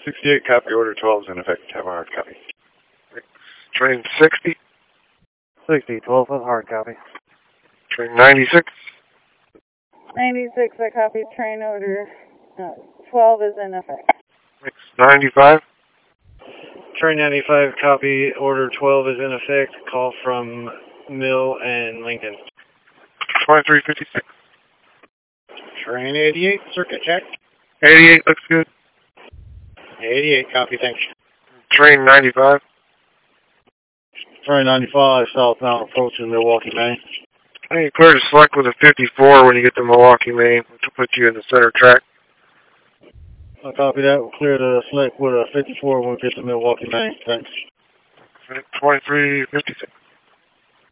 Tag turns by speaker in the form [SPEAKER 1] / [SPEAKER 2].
[SPEAKER 1] 68, copy. Order 12 is in effect. Have a hard copy.
[SPEAKER 2] Train 60.
[SPEAKER 3] 60, 12 foot hard copy.
[SPEAKER 2] Train 96.
[SPEAKER 4] 96, I copy train order. 12 is in effect.
[SPEAKER 2] 95.
[SPEAKER 3] Train 95, copy. Order 12 is in effect. Call from Mill and Lincoln.
[SPEAKER 2] 2356.
[SPEAKER 3] Train 88, circuit check.
[SPEAKER 2] 88 looks good.
[SPEAKER 3] 88, copy, thanks.
[SPEAKER 2] Train 95.
[SPEAKER 3] Train 95, southbound approaching Milwaukee, Maine.
[SPEAKER 2] I think clear to select with a 54 when you get to Milwaukee, Maine, which will put you in the center track.
[SPEAKER 3] I'll copy that. We'll clear the select with a 54 when we get to Milwaukee, Maine. Thanks.
[SPEAKER 2] 2356.